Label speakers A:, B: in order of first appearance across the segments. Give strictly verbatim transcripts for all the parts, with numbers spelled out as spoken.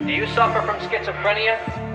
A: Do you suffer from schizophrenia?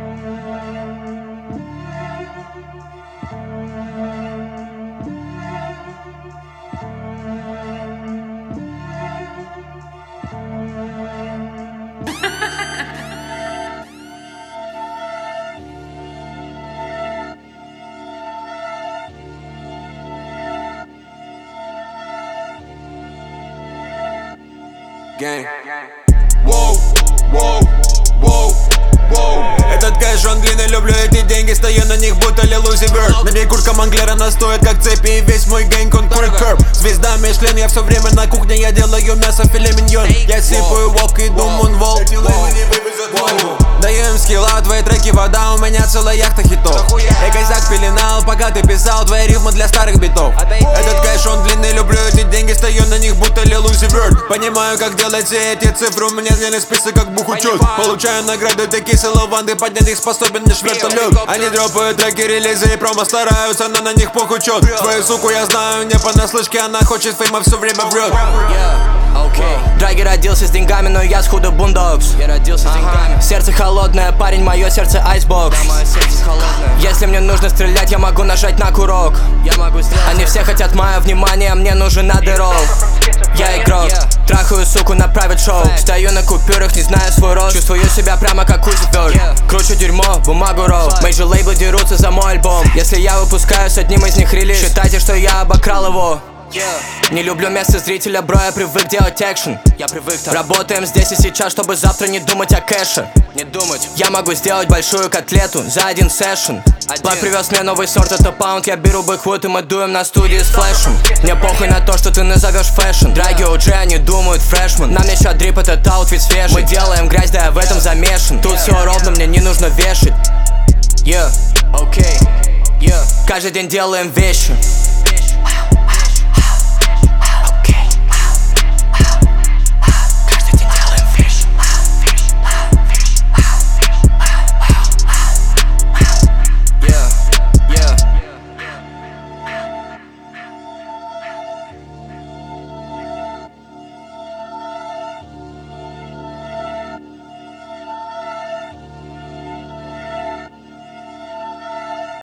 B: Gang. Воу, воу, воу, воу. Этот кэш, он длинный, люблю эти деньги. Стою на них, будто Лузи Бёрд. На ней куртка Манглера, она стоит как цепи. И весь мой гэнг, он курит керб. Звезда Мишлен, я все время на кухне. Я делаю мясо, филе миньон. Я сипаю вок, иду мунвол. Эти лейны не вывезут войну. Даю им скилла, твои треки вода. У меня целая яхта хитов. Я кайзак пеленал, пока ты писал твои рифмы для старых битов. Этот кэш, он длинный, люблю эти деньги. Стою на них, будто Лузи Бёрд. Понимаю, как делать все эти цифры. У меня длинный список, как бухучет. Получаю награды, такие лаванды. Поднять их способен лишь вертолет. Они дропают треки, релизы и промо. Стараются, но на них похуй чет. Твою суку я знаю не понаслышке. Она хочет фейма, все время врет.
C: Okay. Драги родился с деньгами, но я схуду бундокс. Я родился с деньгами. Сердце холодное, парень, мое сердце айсбокс. Да, мое сердце холодное. Если мне нужно стрелять, я могу нажать на курок. Я могу стрелять. Они все хотят мое внимание, мне нужен адерол. Я игрок, yeah. Трахаю суку на private шоу. Yeah. Стою на купюрах, не знаю свой рост. Чувствую себя прямо как Узберг. Yeah. Кручу дерьмо, бумагу роу. Мейджор лейблы дерутся за мой альбом. Если я выпускаю с одним из них релиз, считайте, что я обокрал его. Yeah. Не люблю место зрителя, бро, я привык делать экшен. Я привык так. Работаем здесь и сейчас, чтобы завтра не думать о кэше. Не думать. Я могу сделать большую котлету за один сэшн. Блэк привез мне новый сорт, это паунд. Я беру бэквуд и мы дуем на студии с флешем. Мне похуй на то, что ты назовешь фэшн. Драги о джи, они думают фрешман. Нам еще дрип, этот аутфит свежий. Мы делаем грязь, да я в этом замешан. Тут все ровно, мне не нужно вешать. Yeah, окей, okay. Yeah. Каждый день делаем вещи.